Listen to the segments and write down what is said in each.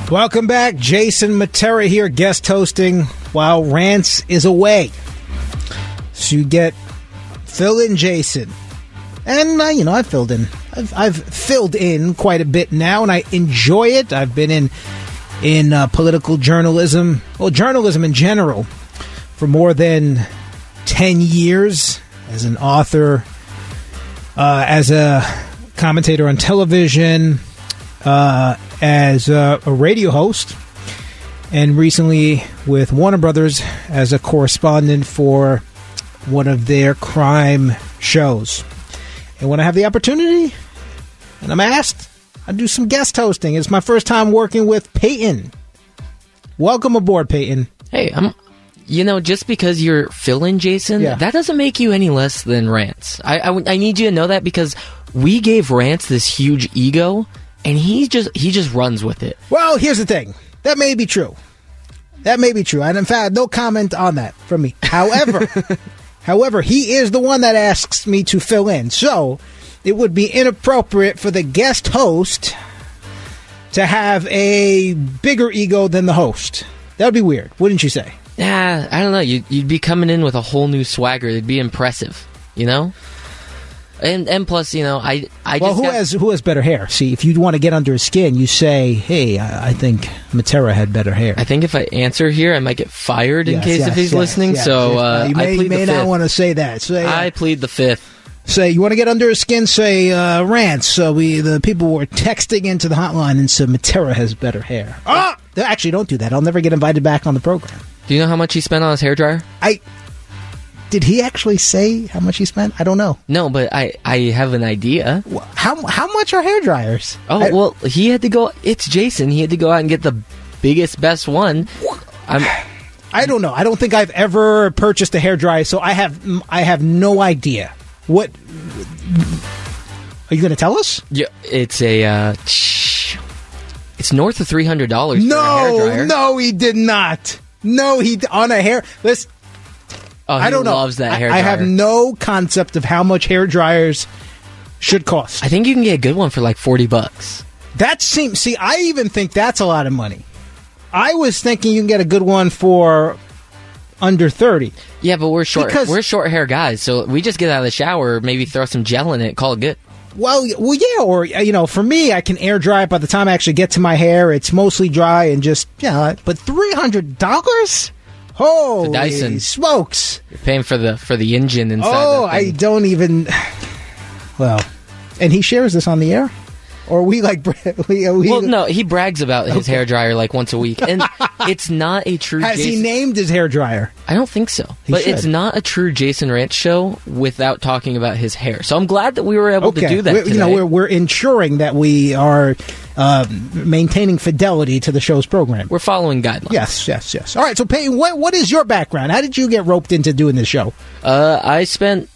Welcome back. Jason Matera here, guest hosting while Rance is away. So you get fill-in Jason. And, I've filled in. I've filled in quite a bit now, and I enjoy it. I've been in political journalism, well, journalism in general, for more than 10 years as an author, as a commentator on television, as a radio host, and recently with Warner Brothers as a correspondent for one of their crime shows. And when I have the opportunity, and I'm asked, I do some guest hosting. It's my first time working with Peyton. Welcome aboard, Peyton. Hey, just because you're fill-in Jason, that doesn't make you any less than Rance. I need you to know that, because we gave Rance this huge ego, and he just runs with it. Well, here's the thing. That may be true. And in fact, no comment on that from me. However, he is the one that asks me to fill in. So it would be inappropriate for the guest host to have a bigger ego than the host. That would be weird, wouldn't you say? Yeah, I don't know. You'd be coming in with a whole new swagger. It'd be impressive, And plus, who has better hair? See, if you want to get under his skin, you say, "Hey, I think Matera had better hair." I think if I answer here, I might get fired if he's listening. Yes. So you may not want to say that. I plead the fifth. Say, you want to get under his skin? Say, Rance. So the people were texting into the hotline and said Matera has better hair. Actually, don't do that. I'll never get invited back on the program. Do you know how much he spent on his hairdryer? Did he actually say how much he spent? I don't know. No, but I have an idea. How much are hairdryers? Well, he had to go. It's Jason. He had to go out and get the biggest, best one. I don't know. I don't think I've ever purchased a hairdryer, so I have no idea. What are you going to tell us? Yeah, it's it's north of $300 for a hairdryer. No, he did not. No, on a hair. Listen. Oh, I don't know. Loves that hairdryer. I have no concept of how much hairdryers should cost. I think you can get a good one for like $40. See, I even think that's a lot of money. I was thinking you can get a good one for under $30. Yeah, but we're short hair guys, so we just get out of the shower, maybe throw some gel in it, call it good. Well, yeah, or for me, I can air dry it by the time I actually get to my hair. It's mostly dry and just but $300. Holy Dyson smokes! You're paying for the engine inside. Oh, I don't even. Well, and he shares this on the air, or we like Well, no, he brags about his hairdryer like once a week, and it's not a true. Has he named his hairdryer? I don't think so, but it's not a true Jason Rance show without talking about his hair. So I'm glad that we were able to do that. Today. We're ensuring that we are maintaining fidelity to the show's program. We're following guidelines. Yes. All right, so Peyton, what is your background? How did you get roped into doing this show? I spent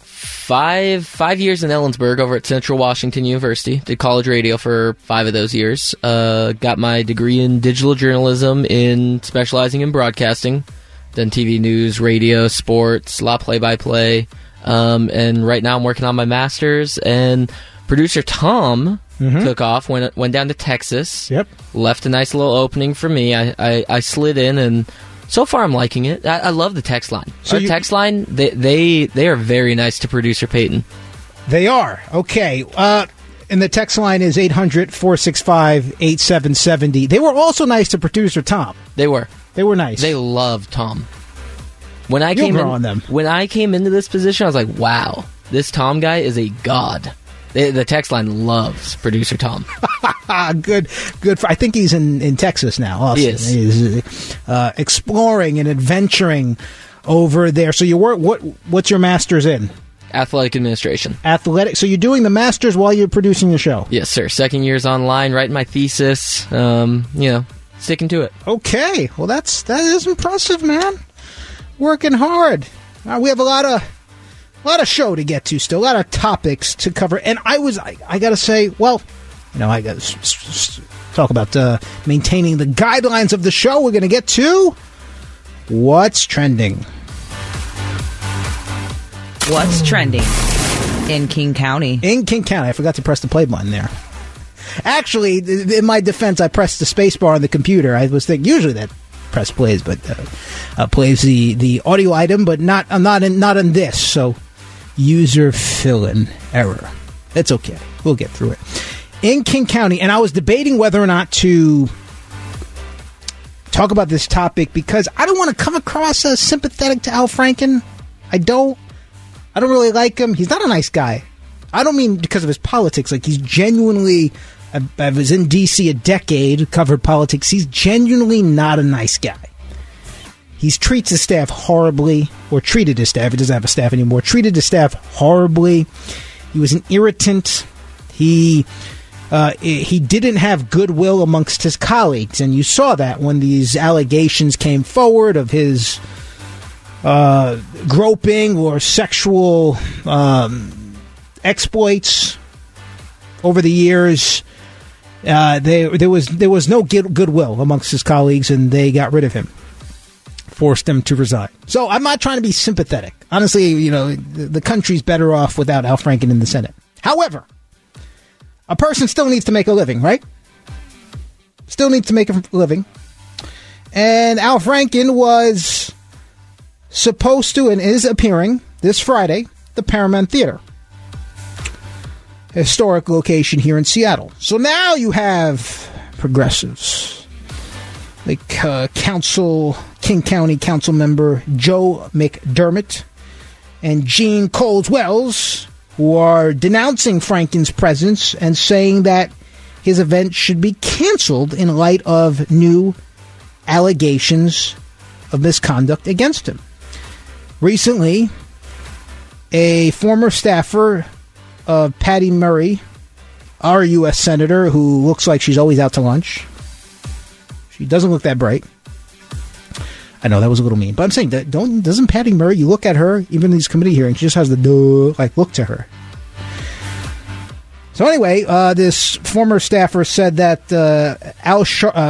five years in Ellensburg over at Central Washington University. Did college radio for 5 of those years. Got my degree in digital journalism in specializing in broadcasting. Done TV news, radio, sports, a lot of play-by-play. And right now I'm working on my master's. And producer Tom took off, went down to Texas. Yep. Left a nice little opening for me. I slid in, and so far I'm liking it. I love the text line. So our text line, they are very nice to producer Peyton. They are. Okay. And the text line is 800-465-8770. They were also nice to producer Tom. They were nice. They love Tom. When I came into this position, I was like, wow, this Tom guy is a god. The text line loves producer Tom. Good. I think he's in Texas now. Austin. He is. He's exploring and adventuring over there. So what's your master's in? Athletic administration. So you're doing the master's while you're producing the show? Yes, sir. Second year's online, writing my thesis. Sticking to it. Okay. Well, that is impressive, man. Working hard. We have a lot of show to get to still, a lot of topics to cover. And I got to say, well, I got to talk about maintaining the guidelines of the show. We're going to get to What's Trending. What's trending in King County? In King County. I forgot to press the play button there. Actually, in my defense, I pressed the space bar on the computer. I was thinking usually that press plays, but plays the audio item, but not in this. So user fill-in error. It's okay. We'll get through it. In King County, and I was debating whether or not to talk about this topic because I don't want to come across as sympathetic to Al Franken. I don't really like him. He's not a nice guy. I don't mean because of his politics. Like, he's genuinely, I was in D.C. a decade, covered politics. He's genuinely not a nice guy. He treats his staff horribly, or treated his staff. He doesn't have a staff anymore. Treated his staff horribly. He was an irritant. He didn't have goodwill amongst his colleagues, and you saw that when these allegations came forward of his groping or sexual exploits over the years. There was no goodwill amongst his colleagues, and they got rid of him, forced him to resign. So I'm not trying to be sympathetic. Honestly, the country's better off without Al Franken in the Senate. However, a person still needs to make a living, right? Still needs to make a living. And Al Franken was supposed to and is appearing this Friday at the Paramount Theater. Historic location here in Seattle. So now you have progressives like King County Council member Joe McDermott and Gene Coles-Wells, who are denouncing Franken's presence and saying that his event should be canceled in light of new allegations of misconduct against him. Recently, a former staffer of Patty Murray, our U.S. Senator, who looks like she's always out to lunch. She doesn't look that bright. I know that was a little mean, but I'm saying that doesn't Patty Murray, you look at her, even in these committee hearings, she just has the look to her. So anyway, this former staffer said that Al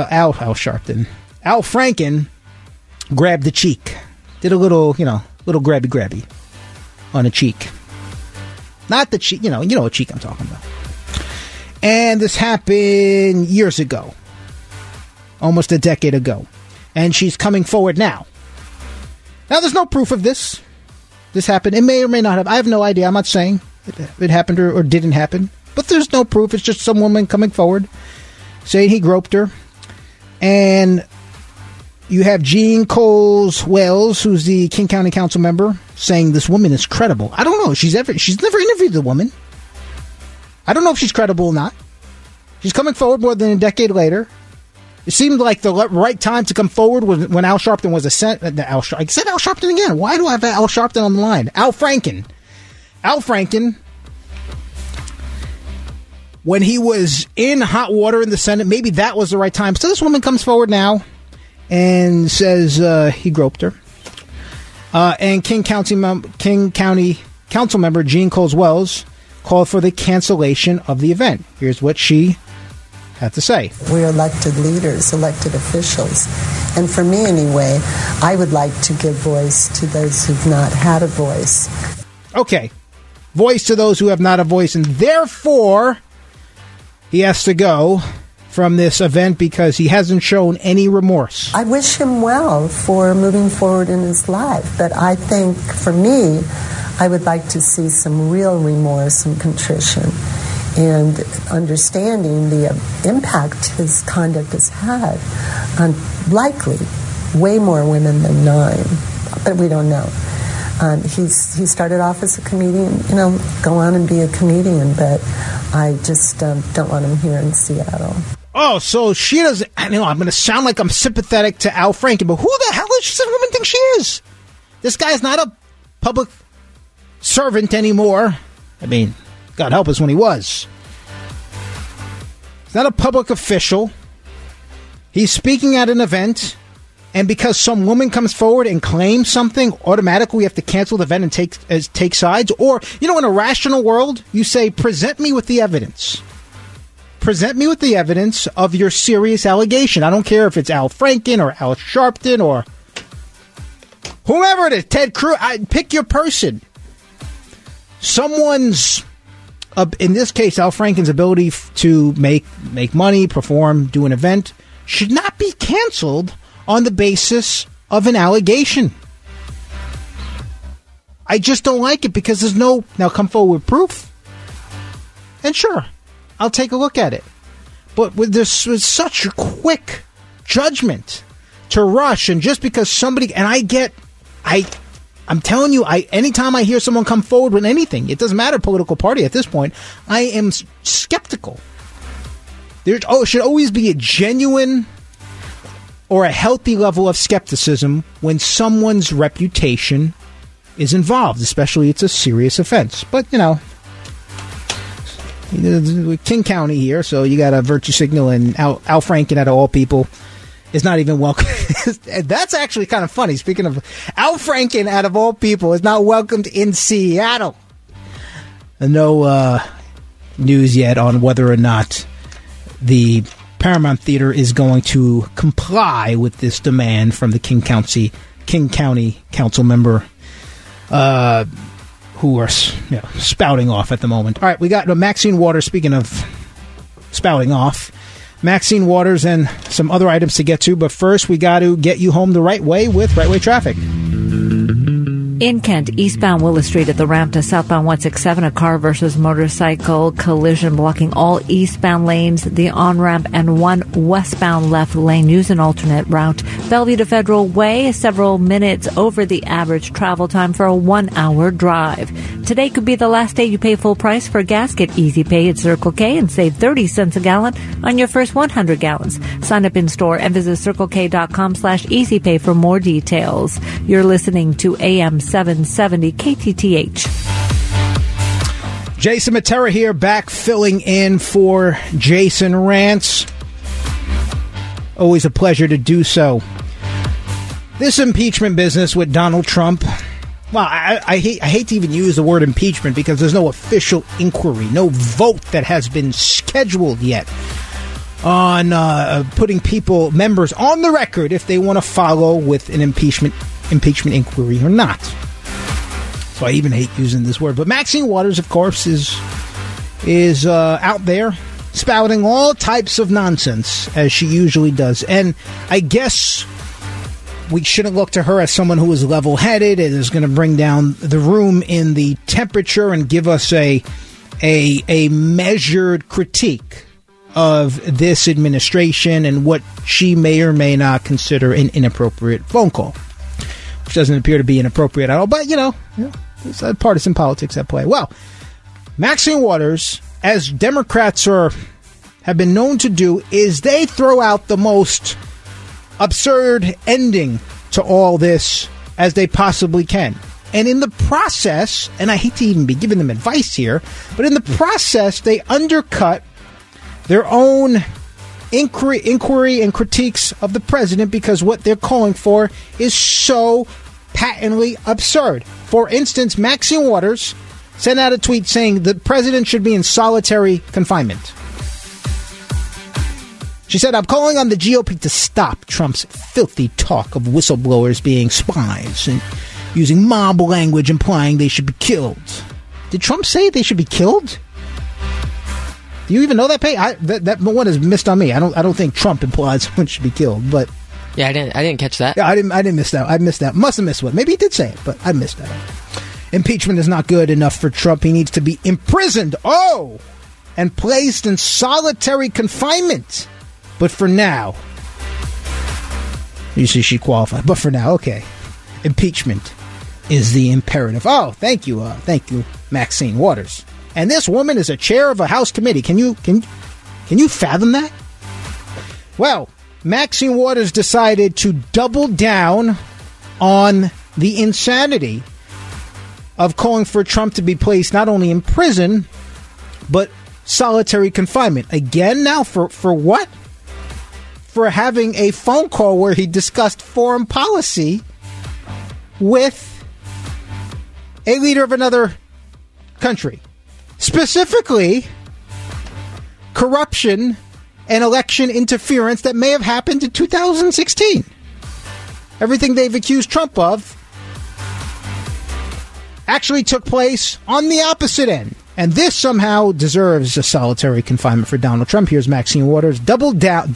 Franken grabbed the cheek, did a little grabby on a cheek, not the cheek, you know what cheek I'm talking about. And this happened years ago, almost a decade ago. And she's coming forward now. Now, there's no proof of this. This happened. It may or may not have. I have no idea. I'm not saying it happened or didn't happen. But there's no proof. It's just some woman coming forward saying he groped her. And you have Gene Coles-Wells, who's the King County Council member, saying this woman is credible. I don't know. She's never interviewed the woman. I don't know if she's credible or not. She's coming forward more than a decade later. It seemed like the right time to come forward was when Al Sharpton was I said Al Sharpton again. Why do I have Al Sharpton on the line? Al Franken. When he was in hot water in the Senate, maybe that was the right time. So this woman comes forward now and says he groped her. And King County Council member Gene Coles-Wells called for the cancellation of the event. Here's what she had to say. We're elected leaders, elected officials. And for me anyway, I would like to give voice to those who've not had a voice. Okay. Voice to those who have not a voice. And therefore, he has to go from this event because he hasn't shown any remorse. I wish him well for moving forward in his life. But I think, for me, I would like to see some real remorse and contrition and understanding the impact his conduct has had on likely way more women than 9, but we don't know. He started off as a comedian, go on and be a comedian, but I just don't want him here in Seattle. Oh, so she doesn't, I'm going to sound like I'm sympathetic to Al Franken, but who the hell does this woman think she is? This guy's not a public servant anymore. I mean, God help us when he was. He's not a public official. He's speaking at an event, and because some woman comes forward and claims something, automatically we have to cancel the event and take sides? Or, in a rational world, you say, present me with the evidence. Present me with the evidence of your serious allegation. I don't care if it's Al Franken or Al Sharpton or whoever it is, Ted Cruz. Pick your person. Someone's in this case, Al Franken's ability to make money, perform, do an event, should not be canceled on the basis of an allegation. I just don't like it because there's no... Now, come forward with proof. And sure, I'll take a look at it. But with this, with such a quick judgment to rush, and just because somebody... And I'm telling you, anytime I hear someone come forward with anything, it doesn't matter political party at this point, I am skeptical. There should always be a genuine or a healthy level of skepticism when someone's reputation is involved, especially it's a serious offense. But, King County here, so you got a virtue signal, and Al Franken, out of all people, is not even welcome. That's actually kind of funny. Speaking of Al Franken, out of all people, is not welcomed in Seattle. No news yet on whether or not the Paramount Theater is going to comply with this demand from the King County council member who are spouting off at the moment. All right, we got Maxine Waters. Speaking of spouting off, Maxine Waters and some other items to get to, but first we got to get you home the right way with Right Way Traffic. In Kent, eastbound Willis Street at the ramp to southbound 167, a car versus motorcycle collision blocking all eastbound lanes, the on-ramp, and one westbound left lane. Use an alternate route. Bellevue to Federal Way, several minutes over the average travel time for a 1-hour drive. Today could be the last day you pay full price for gas. Get Easy Pay at Circle K and save 30 cents a gallon on your first 100 gallons. Sign up in store and visit CircleK.com/EasyPay for more details. You're listening to AM 770 KTTH. Jason Matera here, back filling in for Jason Rantz. Always a pleasure to do so. This impeachment business with Donald Trump, well, I hate to even use the word impeachment because there's no official inquiry, no vote that has been scheduled yet on putting members on the record if they want to follow with an impeachment inquiry or not. So I even hate using this word. But Maxine Waters, of course, is out there spouting all types of nonsense, as she usually does. And I guess we shouldn't look to her as someone who is level-headed and is going to bring down the room in the temperature and give us a measured critique of this administration and what she may or may not consider an inappropriate phone call, which doesn't appear to be inappropriate at all. But, there's partisan politics at play. Well, Maxine Waters, as Democrats have been known to do, is they throw out the most absurd ending to all this as they possibly can. And in the process, and I hate to even be giving them advice here, but in the process, they undercut their own inquiry and critiques of the president because what they're calling for is so patently absurd. For instance, Maxine Waters sent out a tweet saying the president should be in solitary confinement. She said, "I'm calling on the GOP to stop Trump's filthy talk of whistleblowers being spies and using mob language implying they should be killed." Did Trump say they should be killed? Do you even know that, Pay? That one is missed on me. I don't think Trump implies someone should be killed, but yeah, I didn't catch that. Yeah, I didn't miss that. I missed that. Must have missed one. Maybe he did say it, but I missed that. Impeachment is not good enough for Trump. He needs to be imprisoned. And placed in solitary confinement. But for now, you see, she qualified. But for now, okay. Impeachment is the imperative. Oh, thank you, Maxine Waters. And this woman is a chair of a House committee. Can you fathom that? Well, Maxine Waters decided to double down on the insanity of calling for Trump to be placed not only in prison, but solitary confinement. Again, now, for what? For having a phone call where he discussed foreign policy with a leader of another country. Specifically, corruption and election interference that may have happened in 2016. Everything they've accused Trump of actually took place on the opposite end. And this somehow deserves a solitary confinement for Donald Trump. Here's Maxine Waters doubling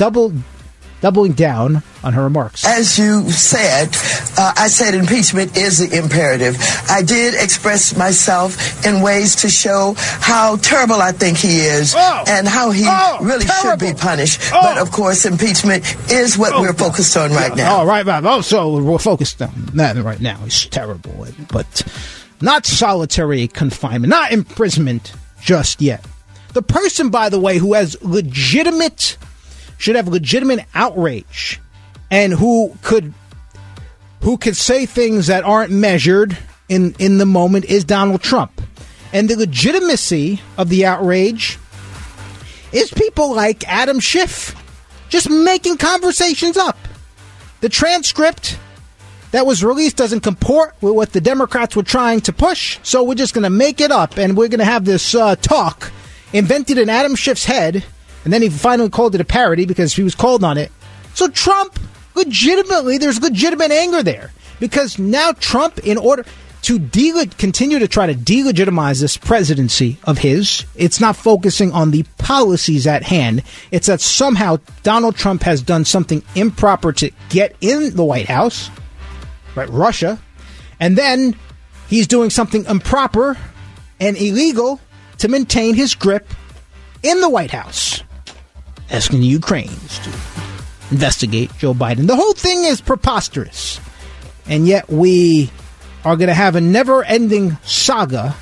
down on her remarks. As you said, I said impeachment is the imperative. I did express myself in ways to show how terrible I think he is and how he really should be punished. But, of course, impeachment is what we're focused on right now. Oh, right. So we're focused on that right now. He's terrible. But not solitary confinement, not imprisonment just yet. The person, by the way, who has should have legitimate outrage and who could say things that aren't measured in the moment is Donald Trump. And the legitimacy of the outrage is people like Adam Schiff just making conversations up. The transcript that was released doesn't comport with what the Democrats were trying to push, so we're just going to make it up, and we're going to have this talk invented in Adam Schiff's head. And then he finally called it a parody because he was called on it. So Trump, there's legitimate anger there. Because now Trump, in order to continue to try to delegitimize this presidency of his, it's not focusing on the policies at hand. It's that somehow Donald Trump has done something improper to get in the White House, right, Russia, and then he's doing something improper and illegal to maintain his grip in the White House, asking the Ukrainians to investigate Joe Biden. The whole thing is preposterous. And yet we are going to have a never-ending saga.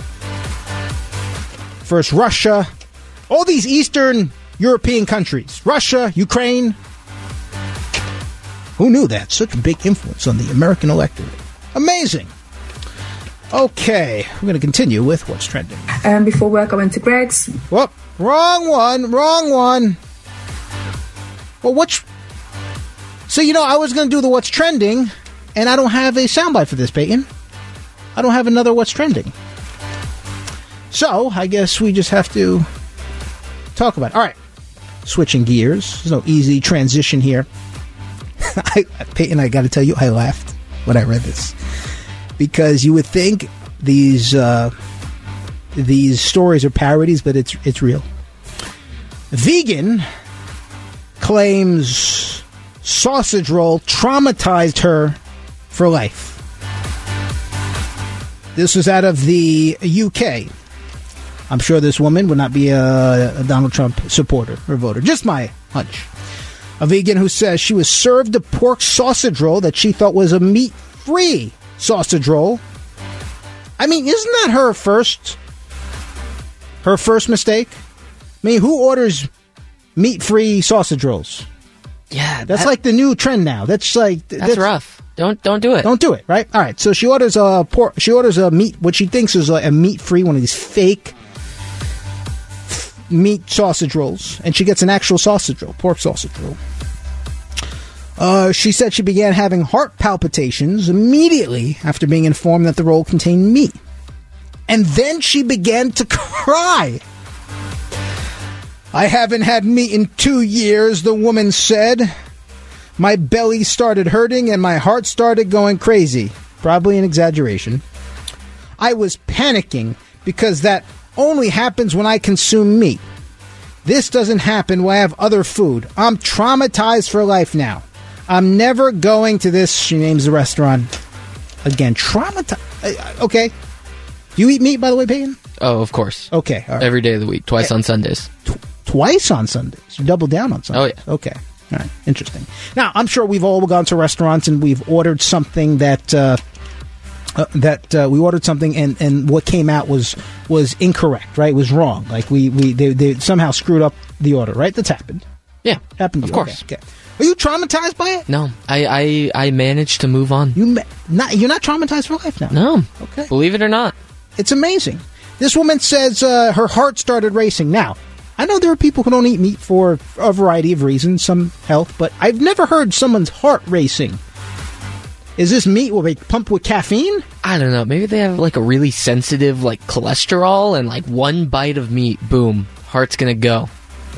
First Russia, all these Eastern European countries, Russia, Ukraine. Who knew that? Such a big influence on the American electorate. Amazing. Okay, we're going to continue with What's Trending. Before work, I went to Greg's. Whoop, wrong one. Well, so, I was going to do the What's Trending, and I don't have a soundbite for this, Peyton. I don't have another What's Trending. So, I guess we just have to talk about it. All right, switching gears. There's no easy transition here. Peyton, I got to tell you, I laughed when I read this. Because you would think these stories are parodies, but it's real. Vegan claims sausage roll traumatized her for life. This was out of the UK. I'm sure this woman would not be a Donald Trump supporter or voter. Just my hunch. A vegan who says she was served a pork sausage roll that she thought was a meat-free sausage roll. I mean, isn't that her first mistake? I mean, who orders meat-free sausage rolls? Yeah, that's like the new trend now. That's rough. Don't do it. Don't do it, right? All right. So she orders a meat, what she thinks is a meat-free, one of these fake meat sausage rolls, and she gets an actual sausage roll, pork sausage roll. She said she began having heart palpitations immediately after being informed that the roll contained meat. And then she began to cry. I haven't had meat in 2 years, the woman said. My belly started hurting and my heart started going crazy. Probably an exaggeration. I was panicking because that only happens when I consume meat. This doesn't happen when I have other food. I'm traumatized for life now. I'm never going to this, she names the restaurant, again. Traumatized. Okay. Do you eat meat, by the way, Peyton? Oh, of course. Okay. All right. Every day of the week, twice on Sundays. Twice on Sundays? You double down on Sundays? Oh, yeah. Okay. All right. Interesting. Now, I'm sure we've all gone to restaurants and we've ordered something that we ordered something and what came out was incorrect, right? It was wrong. Like they somehow screwed up the order, right? That's happened. Yeah. Happened to you. Of course. Okay. Are you traumatized by it? No. I managed to move on. You're not traumatized for life now? No. Okay. Believe it or not. It's amazing. This woman says her heart started racing. Now, I know there are people who don't eat meat for a variety of reasons, some health, but I've never heard someone's heart racing. Is this meat will they pump with caffeine? I don't know. Maybe they have like a really sensitive like cholesterol and like one bite of meat, boom, heart's gonna go.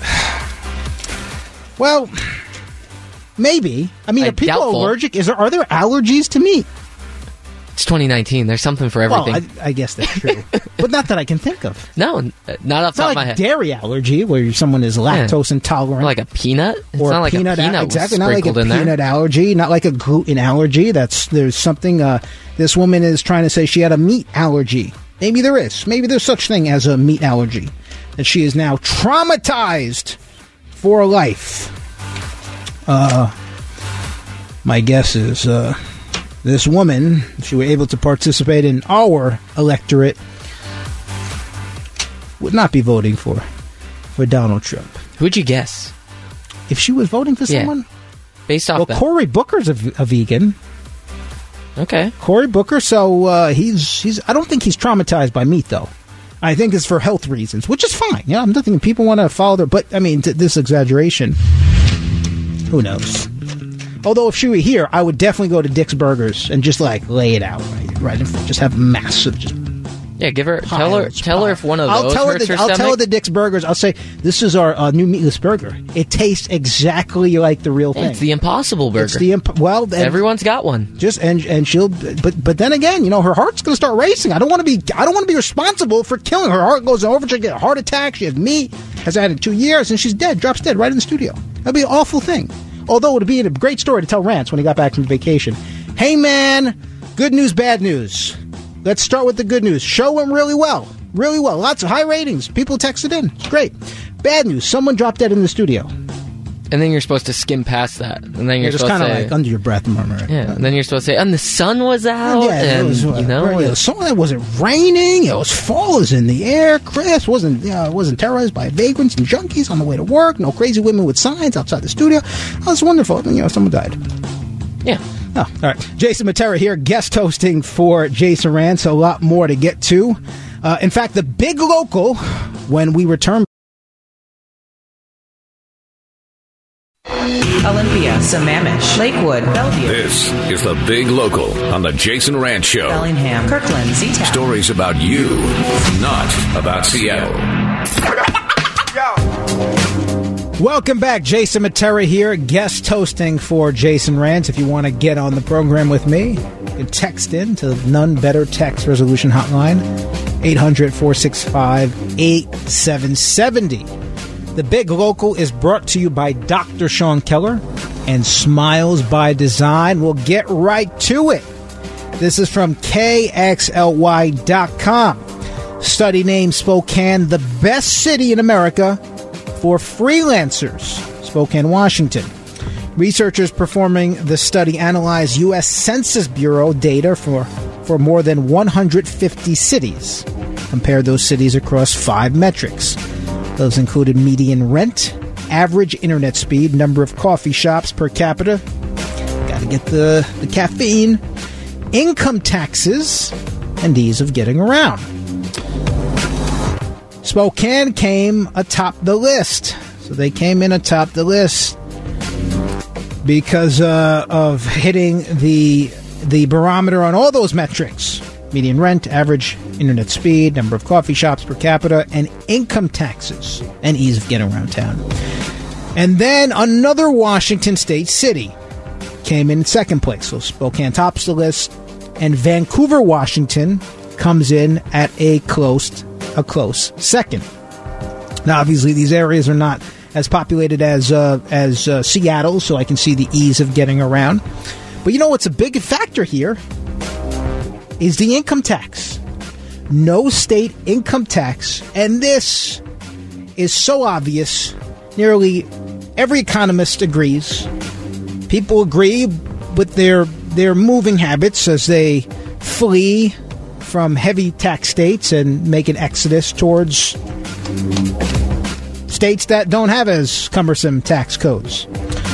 Well, maybe. I mean, are people doubtful. allergic? Are there allergies to meat? It's 2019. There's something for everything. Well, I guess that's true. But not that I can think of. No, not off the top of my head. Dairy allergy, where someone is lactose intolerant. Or like a peanut? It's or not like peanut, a peanut exactly, not like a in there. peanut allergy, not like a gluten allergy. There's something, this woman is trying to say she had a meat allergy. Maybe there is. Maybe there's such thing as a meat allergy. And she is now traumatized for life. My guess is this woman, if she were able to participate in our electorate, would not be voting for Donald Trump. Who'd you guess? If she was voting for someone? Based off that. Cory Booker's a vegan. Okay. Cory Booker, so he's I don't think he's traumatized by meat, though. I think it's for health reasons, which is fine. Yeah, I'm not thinking people want to follow their... But, I mean, this exaggeration, who knows? Although, if she were here, I would definitely go to Dick's Burgers and just, lay it out right in front. Just have massive... Yeah, tell her if one of those hurts her stomach. I'll tell her the Dick's Burgers. I'll say, this is our new meatless burger. It tastes exactly like the real thing. It's the Impossible Burger. It's everyone's got one. And she'll, but then again, her heart's going to start racing. I don't want to be responsible for killing her. Her heart goes over. She get a heart attack. She has meat. Has had it 2 years, and she's dead. Drops dead right in the studio. That'd be an awful thing. Although it would be a great story to tell Rance when he got back from vacation. Hey man, good news, bad news. Let's start with the good news. Show went really well. Really well. Lots of high ratings. People texted in. It's great. Bad news. Someone dropped dead in the studio. And then you're supposed to skim past that. And then you're supposed to say... just kind of under your breath murmur. Yeah. And then you're supposed to say, and the sun was out. Yeah, and, it wasn't raining. It was fall. It was in the air. Crisp. Wasn't terrorized by vagrants and junkies on the way to work. No crazy women with signs outside the studio. Oh, it's wonderful. Someone died. Yeah. Oh, all right. Jason Matera here, guest hosting for Jason Rance. A lot more to get to. In fact, the big local, when we return. Olympia, Sammamish, Lakewood, Bellevue. This is the Big Local on the Jason Rance Show. Bellingham, Kirkland, Z-Town. Stories about you, not about Seattle. Welcome back. Jason Matera here, guest hosting for Jason Rance. If you want to get on the program with me, you can text in to None Better Text Resolution Hotline, 800-465-8770. The Big Local is brought to you by Dr. Sean Keller and Smiles by Design. We'll get right to it. This is from KXLY.com. Study names Spokane the best city in America for freelancers, Spokane, Washington. Researchers performing the study analyzed U.S. Census Bureau data for more than 150 cities. Compared those cities across 5 metrics. Those included median rent, average internet speed, number of coffee shops per capita, got to get the caffeine, income taxes, and ease of getting around. Spokane came atop the list. So they came in atop the list because of hitting the barometer on all those metrics. Median rent, average internet speed, number of coffee shops per capita, and income taxes, and ease of getting around town. And then another Washington state city came in second place. So Spokane tops the list, and Vancouver, Washington comes in at a close second. Now, obviously, these areas are not as populated as Seattle, so I can see the ease of getting around. But you know what's a big factor here is the income tax. No state income tax, and this is so obvious. Nearly every economist agrees. People agree with their moving habits as they flee from heavy tax states and make an exodus towards states that don't have as cumbersome tax codes.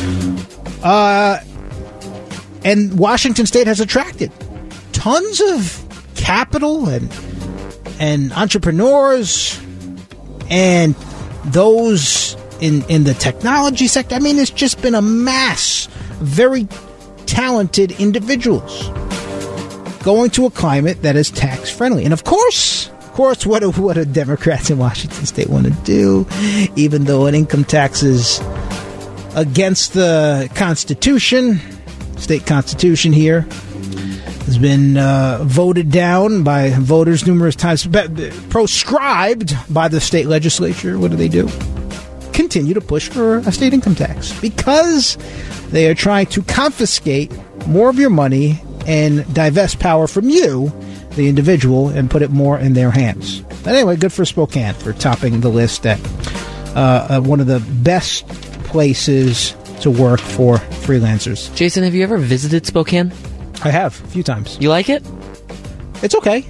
And Washington State has attracted tons of capital and entrepreneurs and those in the technology sector. I mean, it's just been a mass of very talented individuals going to a climate that is tax friendly. And of course, what do Democrats in Washington State want to do? Even though an income tax is against the Constitution, state constitution here, has been voted down by voters numerous times, proscribed by the state legislature. What do? Continue to push for a state income tax because they are trying to confiscate more of your money and divest power from you, the individual, and put it more in their hands. But anyway, good for Spokane for topping the list at one of the best places to work for freelancers. Jason, have you ever visited Spokane? I have, a few times. You like it? It's okay.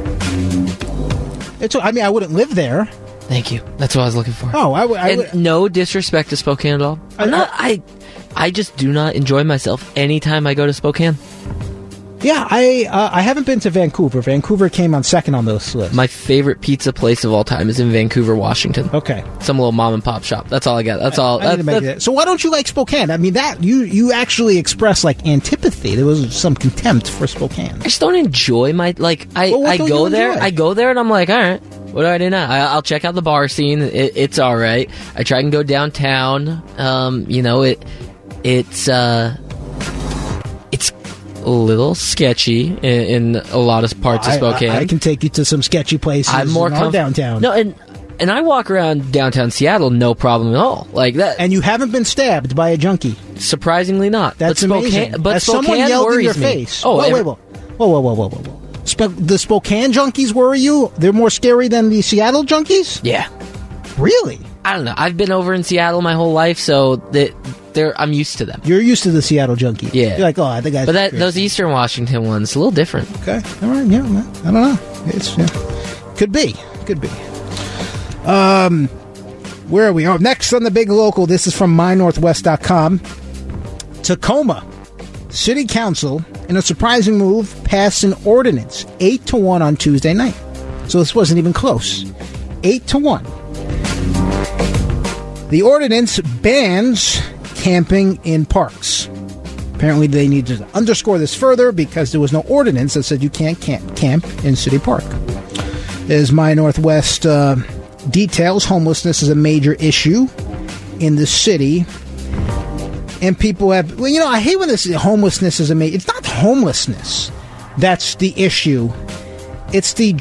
I wouldn't live there. Thank you. That's what I was looking for. Oh, and no disrespect to Spokane at all. I just do not enjoy myself anytime I go to Spokane. Yeah, I haven't been to Vancouver. Vancouver came on second on this list. My favorite pizza place of all time is in Vancouver, Washington. Okay. Some little mom and pop shop. That's all I got. That's all. So why don't you like Spokane? I mean, that you actually expressed like antipathy. There was some contempt for Spokane. I just don't enjoy my I go there. I go there and I'm like, all right, what do I do now? I'll check out the bar scene. It's all right. I try and go downtown. It's a little sketchy in a lot of parts of Spokane. I can take you to some sketchy places. I'm more downtown. No, and I walk around downtown Seattle, no problem at all, like that. And you haven't been stabbed by a junkie? Surprisingly, not. That's amazing. But Spokane someone yelled worries in your me. face. Oh, whoa. The Spokane junkies worry you? They're more scary than the Seattle junkies? Yeah. Really? I don't know. I've been over in Seattle my whole life, so I'm used to them. You're used to the Seattle junkie. Yeah. You're like, oh, I think I. But those Eastern Washington ones, a little different. Okay. All right. Yeah. I don't know. Could be. Where are we? Oh, next on the big local. This is from MyNorthwest.com. Tacoma City Council, in a surprising move, passed an ordinance 8-1 on Tuesday night. So this wasn't even close. 8-1. The ordinance bans camping in parks. Apparently they need to underscore this further because there was no ordinance that said you can't camp in City Park. As My Northwest details, homelessness is a major issue in the city. And people have... Well, I hate when homelessness is a major... It's not homelessness that's the issue. It's the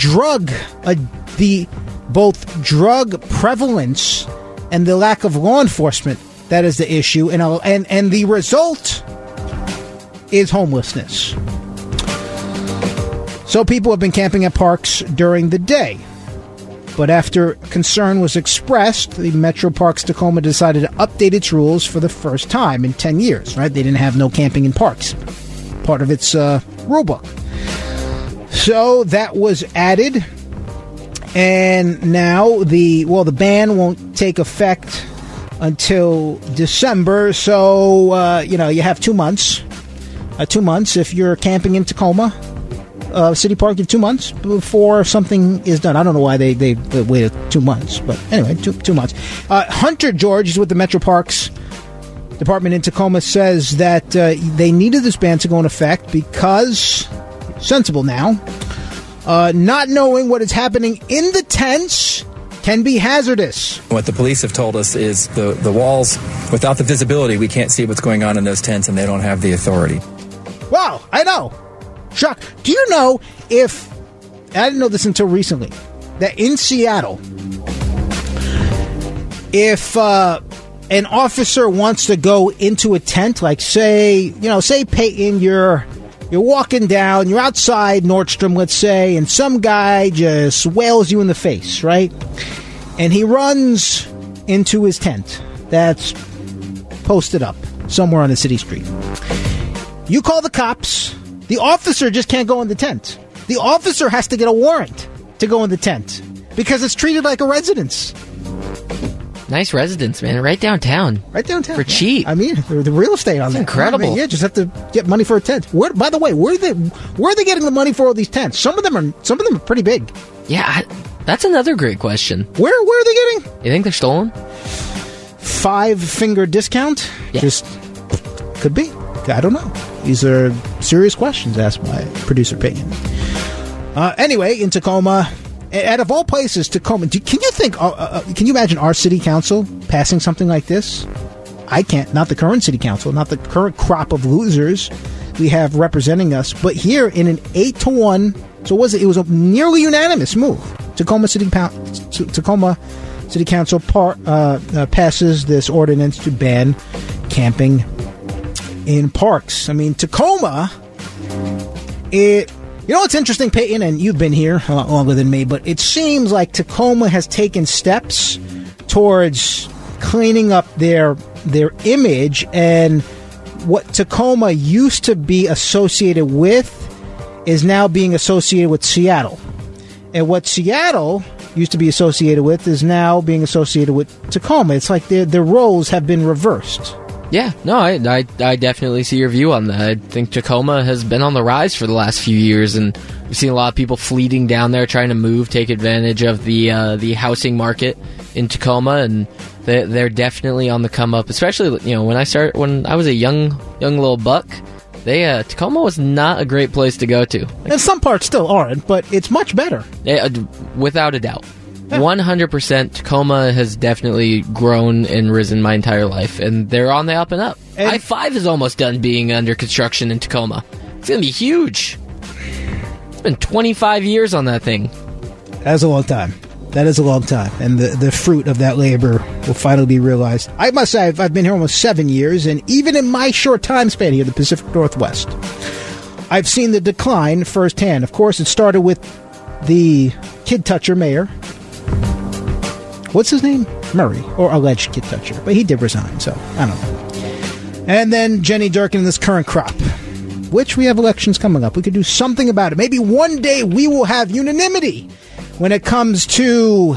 both drug prevalence and the lack of law enforcement that is the issue, and the result is homelessness. So people have been camping at parks during the day. But after concern was expressed, the Metro Parks Tacoma decided to update its rules for the first time in 10 years, right? They didn't have no camping in parks. Part of its rule book. So that was added. And now the ban won't take effect until December. So, you have 2 months. 2 months if you're camping in Tacoma City Park. You have 2 months before something is done. I don't know why they waited 2 months. But anyway, two months. Hunter George is with the Metro Parks Department in Tacoma, says that they needed this ban to go in effect because, sensible now, not knowing what is happening in the tents can be hazardous. What the police have told us is the walls, without the visibility, we can't see what's going on in those tents, and they don't have the authority. Wow, I know. Shock. Do you know if... I didn't know this until recently. That in Seattle, if an officer wants to go into a tent, like say Peyton, you're walking down, you're outside Nordstrom, let's say, and some guy just wails you in the face, right? And he runs into his tent that's posted up somewhere on the city street. You call the cops. The officer just can't go in the tent. The officer has to get a warrant to go in the tent because it's treated like a residence. Nice residence, man. Right downtown. For cheap. I mean, the real estate on that. Incredible. I mean, just have to get money for a tent. By the way, where are they getting the money for all these tents? Some of them are pretty big. Yeah, that's another great question. Where are they getting? You think they're stolen? 5-finger discount? Yeah. Just could be. I don't know. These are serious questions asked by producer Peyton. Anyway, in Tacoma, out of all places, Tacoma. Can you think? Can you imagine our city council passing something like this? I can't. Not the current city council. Not the current crop of losers. we have representing us. But here in an 8-1, so it was a nearly unanimous move. Tacoma City Council passes this ordinance to ban camping in parks. I mean, Tacoma, you know what's interesting, Peyton, and you've been here a lot longer than me, but it seems like Tacoma has taken steps towards cleaning up their image, and what Tacoma used to be associated with is now being associated with Seattle. And what Seattle used to be associated with is now being associated with Tacoma. It's like their roles have been reversed. Yeah, no, I definitely see your view on that. I think Tacoma has been on the rise for the last few years, and we've seen a lot of people fleeting down there, trying to move, take advantage of the housing market in Tacoma, and they're definitely on the come up. Especially, when I was a young little buck, Tacoma was not a great place to go to. And some parts still aren't, but it's much better. Without a doubt. 100%, Tacoma has definitely grown and risen my entire life, and they're on the up and up. And I-5 is almost done being under construction in Tacoma. It's going to be huge. It's been 25 years on that thing. That's a long time. That is a long time, and the fruit of that labor will finally be realized. I must say, I've been here almost 7 years, and even in my short time span here in the Pacific Northwest, I've seen the decline firsthand. Of course, it started with the kid toucher mayor. What's his name? Murray, or alleged kid toucher. But he did resign, so I don't know. And then Jenny Durkin in this current crop, which we have elections coming up. We could do something about it. Maybe one day we will have unanimity when it comes to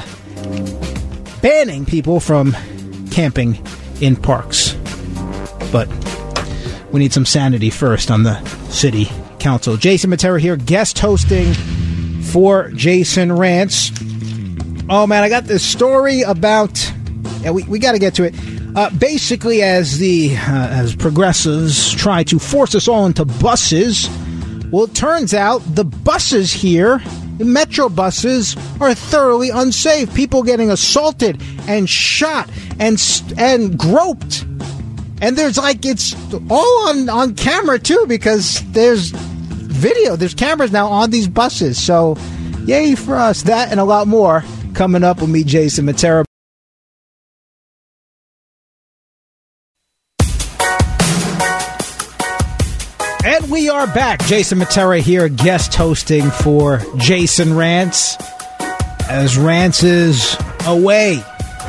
banning people from camping in parks. But we need some sanity first on the city council. Jason Matera here, guest hosting for Jason Rants. Oh, man, I got this story about... Yeah, we got to get to it. Basically, as progressives try to force us all into buses, well, it turns out the buses here, the metro buses, are thoroughly unsafe. People getting assaulted and shot and groped. And it's all on camera, too, because there's video. There's cameras now on these buses. So, yay for us. That and a lot more coming up with me, Jason Matera. And we are back. Jason Matera here, guest hosting for Jason Rants, as Rants is away.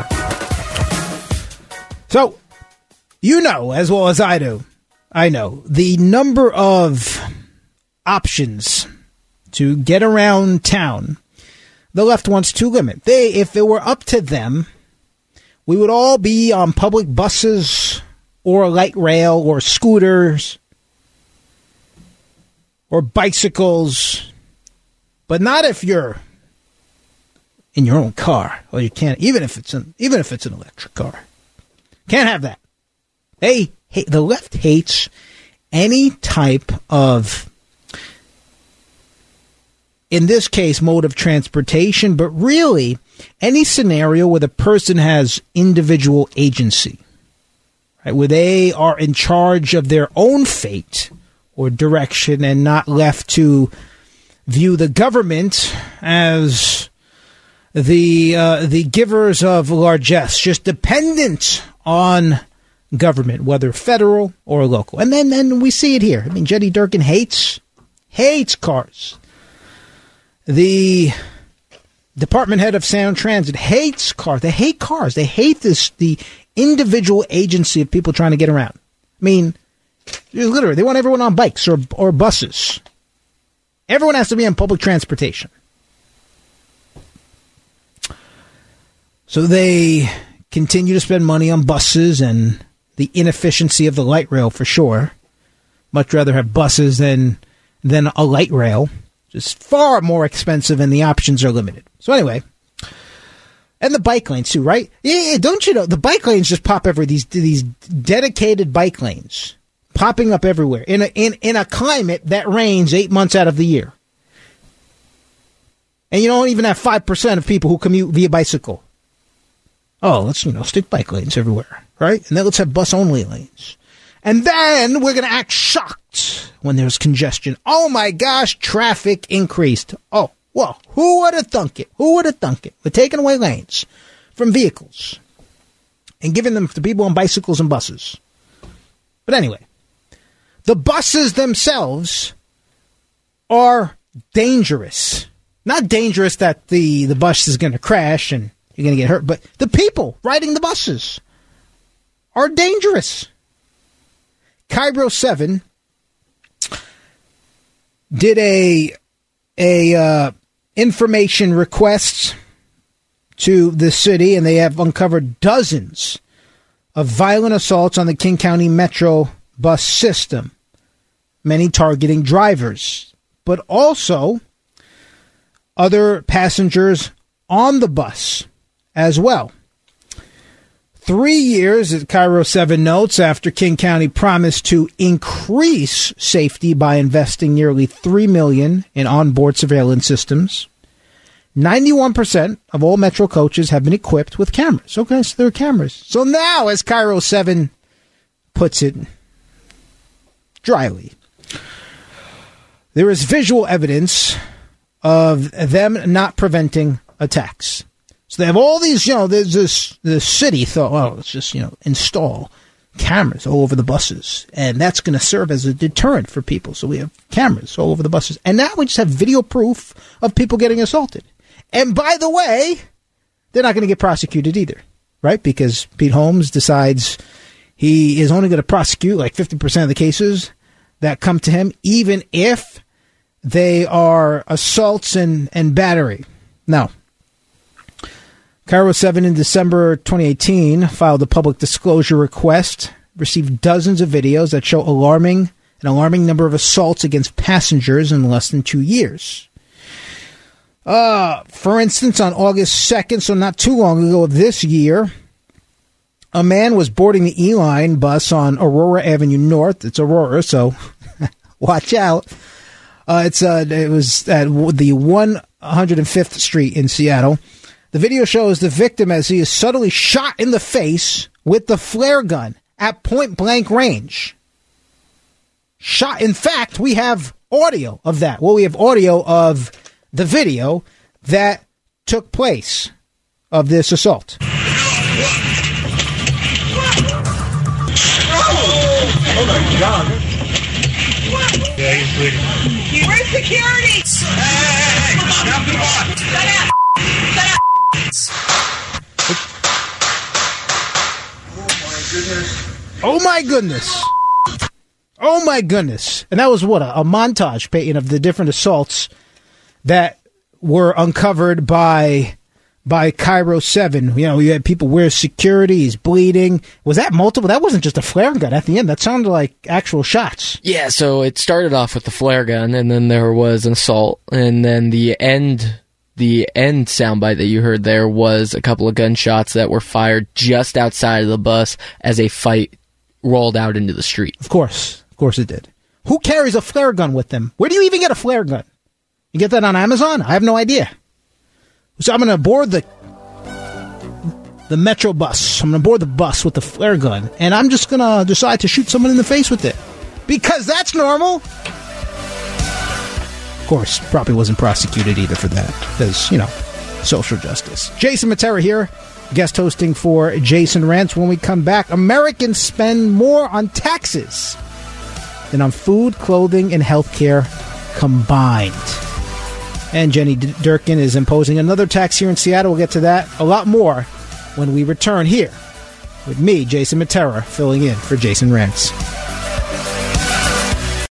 So, as well as I know, the number of options to get around town, the left wants to limit. If it were up to them, we would all be on public buses or light rail or scooters or bicycles, but not if you're in your own car, or you can't, even if it's an electric car. Can't have that. The left hates any type of, in this case, mode of transportation, but really any scenario where the person has individual agency, right? Where they are in charge of their own fate or direction and not left to view the government as the givers of largesse, just dependent on government, whether federal or local. And then we see it here. I mean, Jenny Durkin hates cars. The department head of Sound Transit hates cars. They hate cars. They hate the individual agency of people trying to get around. I mean, literally, they want everyone on bikes or buses. Everyone has to be on public transportation. So they continue to spend money on buses and the inefficiency of the light rail for sure. Much rather have buses than a light rail. Just far more expensive and the options are limited. So anyway, and the bike lanes too, right? Yeah, don't you know, the bike lanes just pop everywhere. These dedicated bike lanes popping up everywhere in a climate that rains 8 months out of the year. And you don't even have 5% of people who commute via bicycle. Oh, let's, stick bike lanes everywhere, right? And then let's have bus-only lanes. And then we're going to act shocked stopped when there's congestion. Oh my gosh, traffic increased. Oh, well, who would have thunk it? Who would have thunk it? We're taking away lanes from vehicles and giving them to people on bicycles and buses. But anyway, the buses themselves are dangerous. Not dangerous that the bus is going to crash and you're going to get hurt, but the people riding the buses are dangerous. Cairo 7 did a information request to the city, and they have uncovered dozens of violent assaults on the King County Metro bus system, many targeting drivers, but also other passengers on the bus as well. 3 years, as Cairo 7 notes, after King County promised to increase safety by investing nearly $3 million in onboard surveillance systems, 91% of all Metro coaches have been equipped with cameras. Okay, so there are cameras. So now, as Cairo 7 puts it dryly, there is visual evidence of them not preventing attacks. So they have all these, there's the city thought, well, let's just, install cameras all over the buses. And that's going to serve as a deterrent for people. So we have cameras all over the buses. And now we just have video proof of people getting assaulted. And by the way, they're not going to get prosecuted either, right? Because Pete Holmes decides he is only going to prosecute like 50% of the cases that come to him, even if they are assaults and battery. Now, Cairo 7 in December 2018 filed a public disclosure request, received dozens of videos that show an alarming number of assaults against passengers in less than 2 years. For instance, on August 2nd, so not too long ago of this year, a man was boarding the E-Line bus on Aurora Avenue North. It's Aurora, so watch out. It was at the 105th Street in Seattle. The video shows the victim as he is suddenly shot in the face with the flare gun at point-blank range. Shot. In fact, we have audio of that. Well, we have audio of the video that took place of this assault. Oh, my God. Yeah, he's bleeding. Where's security? Hey, stop the bus. Shut up. Shut up. Oh my goodness. Oh my goodness. And that was what, a montage, Peyton, of the different assaults that were uncovered by Cairo 7. You had people wear security, he's bleeding. Was that multiple? That wasn't just a flare gun at the end. That sounded like actual shots. Yeah, so it started off with the flare gun, and then there was an assault, and then the end soundbite that you heard there was a couple of gunshots that were fired just outside of the bus as a fight rolled out into the street. Of course it did. Who carries a flare gun with them? Where do you even get a flare gun? You get that on Amazon? I have no idea. So I'm going to board the Metro bus. I'm going to board the bus with the flare gun, and I'm just going to decide to shoot someone in the face with it. Because that's normal. Of course, probably wasn't prosecuted either for that. Because, social justice. Jason Matera here, guest hosting for Jason Rants. When we come back, Americans spend more on taxes than on food, clothing, and healthcare combined. And Jenny Durkin is imposing another tax here in Seattle. We'll get to that a lot more when we return here with me, Jason Matera, filling in for Jason Rants.